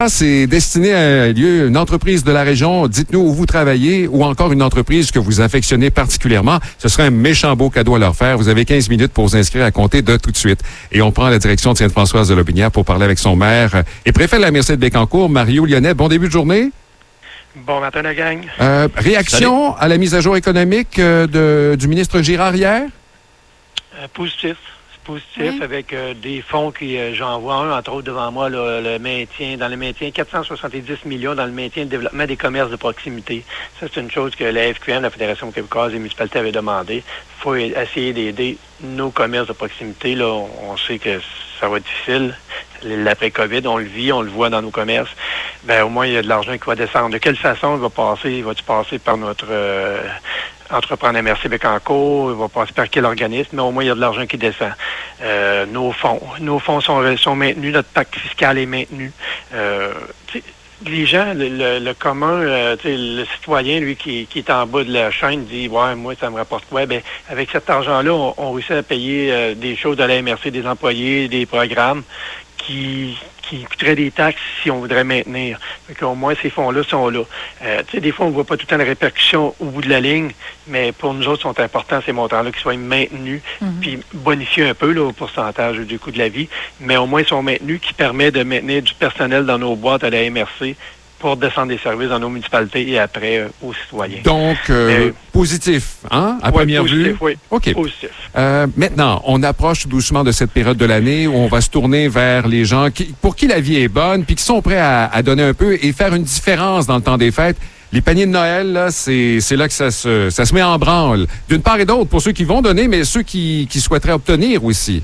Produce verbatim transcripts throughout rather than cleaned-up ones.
C'est destiné à un lieu, une entreprise de la région. Dites-nous où vous travaillez ou encore une entreprise que vous affectionnez particulièrement. Ce serait un méchant beau cadeau à leur faire. Vous avez quinze minutes pour vous inscrire à compter de tout de suite. Et on prend la direction de Sainte-Françoise de Lotbinière pour parler avec son maire et préfet de la M R C de Bécancour, Mario Lionnet. Bon début de journée. Bon matin, la gang. Euh, réaction Salut. à la mise à jour économique euh, de, du ministre Girard hier? Euh, positif. Positif oui. avec euh, des fonds qui, euh, j'en vois un, entre autres devant moi, là, le maintien, dans le maintien, quatre cent soixante-dix millions dans le maintien et le développement des commerces de proximité. Ça, c'est une chose que la F Q M, la Fédération québécoise des municipalités, avait demandé. Il faut essayer d'aider nos commerces de proximité. Là, on, on sait que ça va être difficile. L'après-COVID, on le vit, on le voit dans nos commerces. Ben, au moins, il y a de l'argent qui va descendre. De quelle façon il va passer? Va-tu passer par notre euh, entrepreneur M R C Bécancour? Il va passer par quel organisme? Mais au moins, il y a de l'argent qui descend. Euh, nos fonds. Nos fonds sont, sont maintenus. Notre pacte fiscal est maintenu. Euh, les gens, le, le, le commun, euh, le citoyen, lui, qui, qui est en bas de la chaîne, dit « Ouais, moi, ça me rapporte quoi? » Ben, avec cet argent-là, on, on réussit à payer euh, des choses de la M R C, des employés, des programmes qui, qui coûteraient des taxes si on voudrait maintenir. Donc, au moins, ces fonds-là sont là. Euh, tu sais, des fois, on ne voit pas tout le temps la répercussion au bout de la ligne, mais pour nous autres, sont importants ces montants-là, qu'ils soient maintenus, mm-hmm. puis bonifiés un peu là, au pourcentage du coût de la vie, mais au moins, ils sont maintenus, qui permet de maintenir du personnel dans nos boîtes à la M R C pour descendre des services dans nos municipalités et après euh, aux citoyens. Donc, euh, euh, positif, hein, à ouais, première positif, vue? Oui, OK. Positif. Euh, maintenant, on approche doucement de cette période de l'année où on va se tourner vers les gens qui, pour qui la vie est bonne, puis qui sont prêts à, à donner un peu et faire une différence dans le temps des fêtes. Les paniers de Noël, là, c'est, c'est là que ça se, ça se met en branle. D'une part et d'autre, pour ceux qui vont donner, mais ceux qui, qui souhaiteraient obtenir aussi.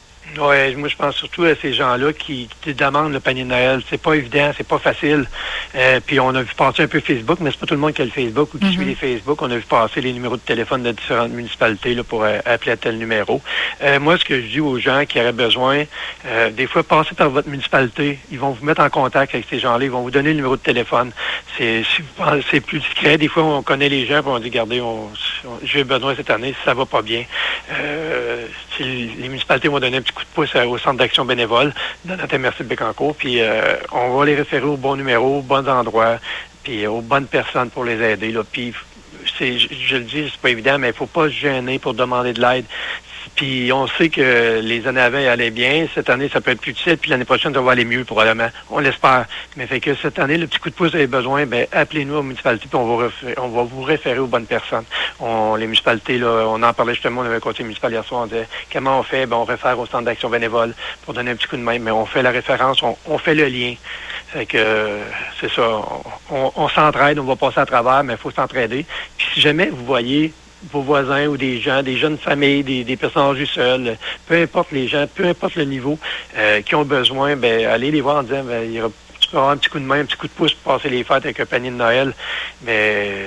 Oui, moi je pense surtout à ces gens-là qui, qui demandent le panier de Noël. C'est pas évident, c'est pas facile. Euh, puis on a vu passer un peu Facebook, mais c'est pas tout le monde qui a le Facebook ou qui mm-hmm. suit les Facebook. On a vu passer les numéros de téléphone de différentes municipalités là, pour euh, appeler à tel numéro. Euh, moi, ce que je dis aux gens qui auraient besoin, euh, des fois, passez par votre municipalité. Ils vont vous mettre en contact avec ces gens-là. Ils vont vous donner le numéro de téléphone. C'est, c'est plus discret. Des fois, on connaît les gens et on dit, regardez, on, on, j'ai besoin cette année, ça va pas bien. Euh, les municipalités vont donner un petit coup de pouce au centre d'action bénévole dans notre M R C de Bécancour, puis euh, on va les référer au bon numéro, aux bons endroits, puis aux bonnes personnes pour les aider. Là. Puis c'est, je, je le dis, c'est pas évident, mais il faut pas se gêner pour demander de l'aide. Puis on sait que les années avant allaient bien. Cette année, ça peut être plus difficile. Puis l'année prochaine, ça va aller mieux probablement. On l'espère. Mais fait que cette année, le petit coup de pouce que vous avez besoin, ben appelez-nous aux municipalités puis on va, référer, on va vous référer aux bonnes personnes. On, les municipalités, là, on en parlait justement, on avait un conseil municipal hier soir, on disait comment on fait? Ben on réfère au centre d'action bénévole pour donner un petit coup de main. Mais on fait la référence, on, on fait le lien. Fait que euh, c'est ça. On, on, on s'entraide, on va passer à travers, mais il faut s'entraider. Puis si jamais vous voyez vos voisins ou des gens, des jeunes familles, des, des personnes âgées seules, peu importe les gens, peu importe le niveau, euh, qui ont besoin, ben allez les voir en disant, ben, il y aura, tu peux avoir un petit coup de main, un petit coup de pouce pour passer les fêtes avec un panier de Noël. Mais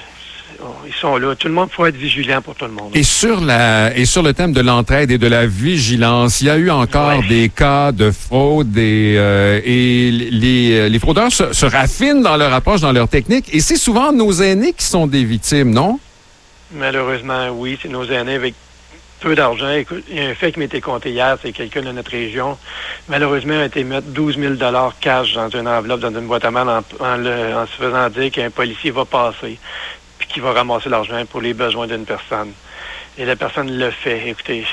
ils sont là. Tout le monde, il faut être vigilant pour tout le monde. Et sur la et sur le thème de l'entraide et de la vigilance, il y a eu encore ouais. des cas de fraude et, euh, et les, les fraudeurs se, se raffinent dans leur approche, dans leur technique. Et c'est souvent nos aînés qui sont des victimes, non? Malheureusement, oui. C'est nos aînés avec peu d'argent. Écoute, il y a un fait qui m'était compté hier, c'est quelqu'un de notre région, malheureusement, a été mettre douze mille dollars cash dans une enveloppe, dans une boîte à mal, en, en, le, en se faisant dire qu'un policier va passer puis qu'il va ramasser l'argent pour les besoins d'une personne. Et la personne le fait. Écoutez,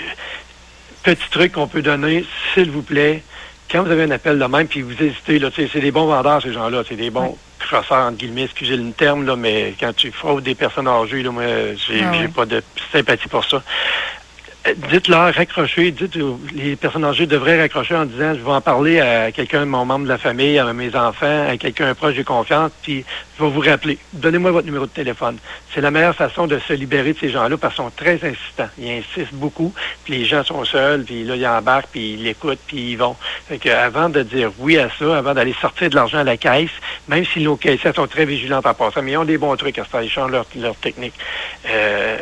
petit truc qu'on peut donner, s'il vous plaît, quand vous avez un appel de même, puis vous hésitez, là, c'est des bons vendeurs, ces gens-là, c'est des bons crosseurs, entre guillemets, excusez le terme, là, mais quand tu fraudes des personnes âgées, là, moi, j'ai, ah ouais. j'ai pas de sympathie pour ça. Dites-leur, raccrochez, dites les personnes âgées devraient raccrocher en disant, je vais en parler à quelqu'un de mon membre de la famille, à mes enfants, à quelqu'un proche, j'ai confiance, puis je vais vous rappeler. Donnez-moi votre numéro de téléphone. C'est la meilleure façon de se libérer de ces gens-là parce qu'ils sont très insistants. Ils insistent beaucoup, puis les gens sont seuls, puis là, ils embarquent, puis ils l'écoutent, puis ils vont. Fait que avant de dire oui à ça, avant d'aller sortir de l'argent à la caisse, même si nos caissières sont très vigilantes en passant, mais ils ont des bons trucs à faire, ils changent leur, leur technique. Euh,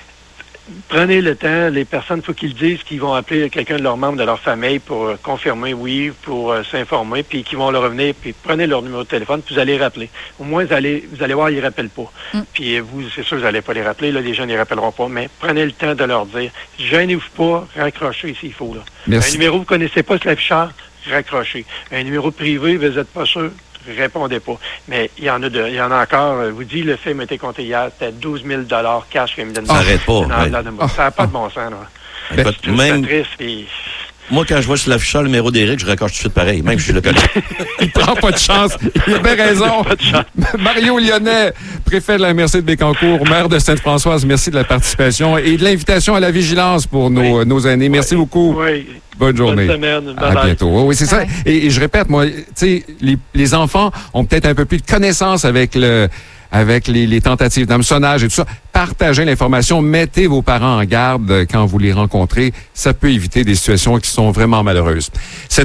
Prenez le temps, les personnes, il faut qu'ils disent qu'ils vont appeler quelqu'un de leurs membres de leur famille pour euh, confirmer, oui, pour euh, s'informer, puis qu'ils vont leur revenir, puis prenez leur numéro de téléphone, puis vous allez les rappeler. Au moins, vous allez, vous allez voir, ils ne rappellent pas. Mm. Puis vous, c'est sûr, vous n'allez pas les rappeler, là, les gens ne les rappelleront pas, mais prenez le temps de leur dire, gênez-vous pas, raccrochez s'il faut. Là. Merci. Un numéro que vous ne connaissez pas, c'est l'afficheur, raccrochez. Un numéro privé, vous n'êtes pas sûr, répondez pas. Mais il y en a de, il y en a encore. Je vous dis, le film a été compté hier, c'était douze mille dollars cash que me donne. Ça n'arrête pas. Ouais. Ça n'a pas de bon sens, là. Ben, écoute, même... triste, et... Moi, quand je vois sur l'afficheur le numéro d'Éric, je raccroche tout de suite pareil, même si je suis le collègue. Il prend pas de chance. Il a bien raison. Mario Lyonnais, préfet de la M R C de Bécancour, maire de Sainte-Françoise, merci de la participation et de l'invitation à la vigilance pour nos, oui. nos aînés. Merci oui. beaucoup. Oui. Bonne journée. Bonne semaine. À bye. Bientôt. Oui, c'est ça. Et, et je répète, moi, tu sais, les, les enfants ont peut-être un peu plus de connaissances avec le... avec les, les tentatives d'hameçonnage et tout ça. Partagez l'information, mettez vos parents en garde quand vous les rencontrez. Ça peut éviter des situations qui sont vraiment malheureuses.